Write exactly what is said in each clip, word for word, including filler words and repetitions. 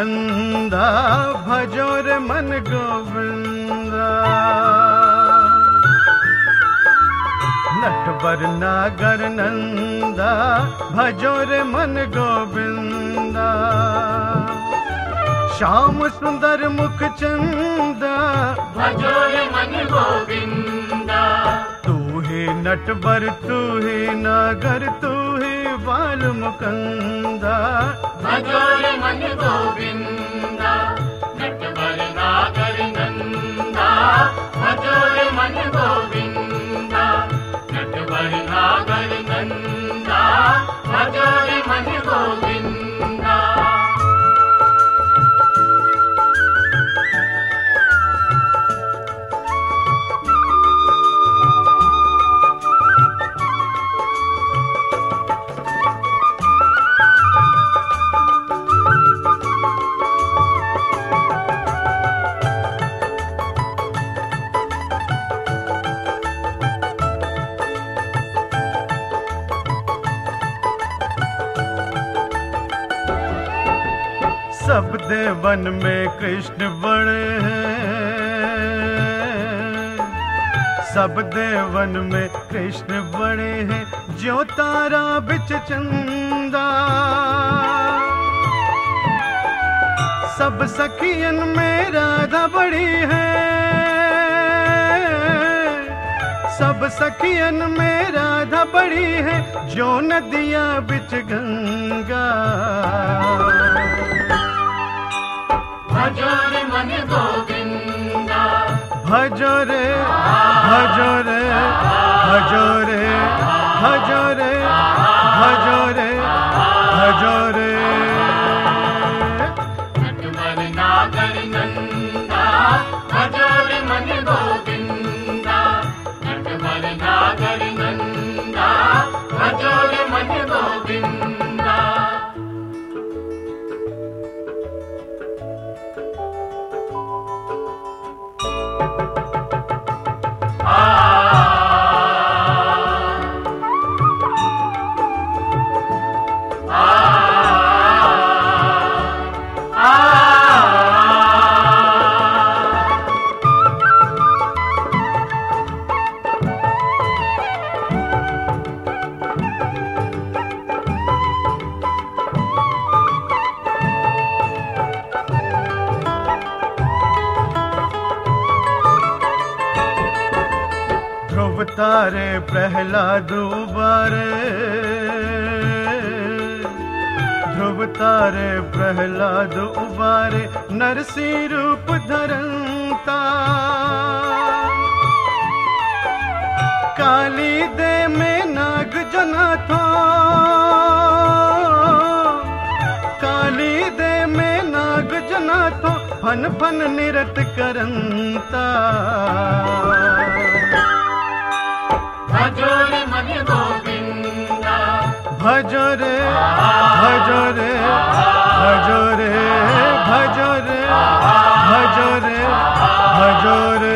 नंदा, भजो रे मन गोविंदा। नटवर नागर नंदा, भजो रे मन गोविंदा। श्याम सुंदर मुख चंदा, भजो रे मन गोविंदा। तू ही नटवर तू ही नागर तू ही बाल मुकंदा, भजो रे मन गोविंदा। नटवर नागर नंदा, भजो रे मन गोविंदा। नटवर नागर नंदा, भजो रे मन गोविंदा। सब देवन में कृष्ण बड़े हैं, सब देवन में कृष्ण बड़े हैं, ज्यों तारा बिच चंदा। सब सखियन में राधा बड़ी है, सब सखियन में राधा बड़ी है, जो नदिया बिच गंगा। भजो रे मन गोविंदा। भजो रे भजो रे भजो रे भजो रे भजो रे भजो रे। नटवर नागर नंदा, भजो रे मन गोविंदा। नटवर नागर नंदा, भजो रे मन गोविंदा। ध्रुव तारे प्रहलाद उबारे, ध्रुव तारे प्रहलाद उबारे, नरसी रूप धरंता। काली दे में नाग जना थो, काली दे में नाग जना थो, फन फन निरत करंता। भजो रे मन गोविंदा। भजो रे भजो रे भजो रे भजो रे भजो रे भजो रे।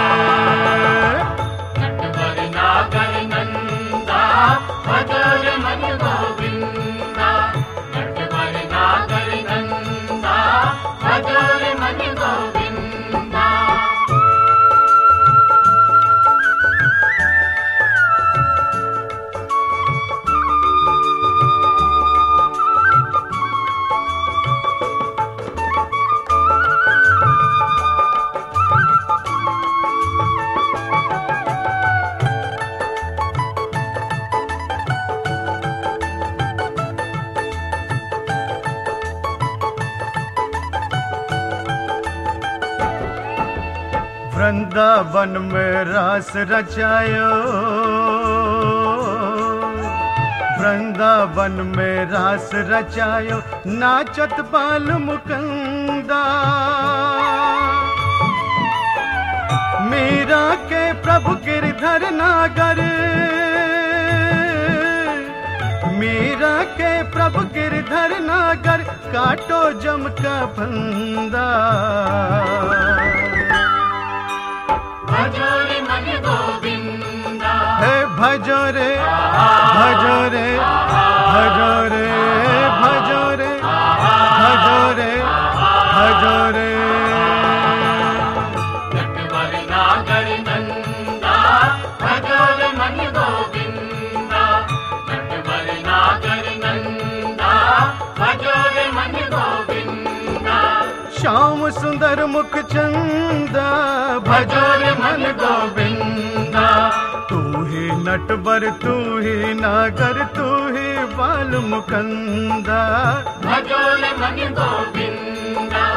नटवर नागर नंदा, भजो रे मन गोविंदा। नटवर नागर नंदा, भजो रे मन गोविंदा। वृंदावन में रास रचायो, वृंदावन में रास रचायो, नाचत बाल मुकंदा। मीरा के प्रभु गिरधर नागर, मीरा के प्रभु गिरधर नागर, काटो जम का फंदा। भजो रे मन गोविंदा। हे भजो रे भजो रे भजो रे भजो रे भजो रे नागर नंदा भजोरे मन गोविंदा नटवर नागर नंदा भजोरे मन गोविंदा श्याम सुंदर मुख चंदा भजोरे मन गोविंदा तू ही नटवर तू ही नागर तू ही बाल मुकंदा भजोरे मन गोविंदा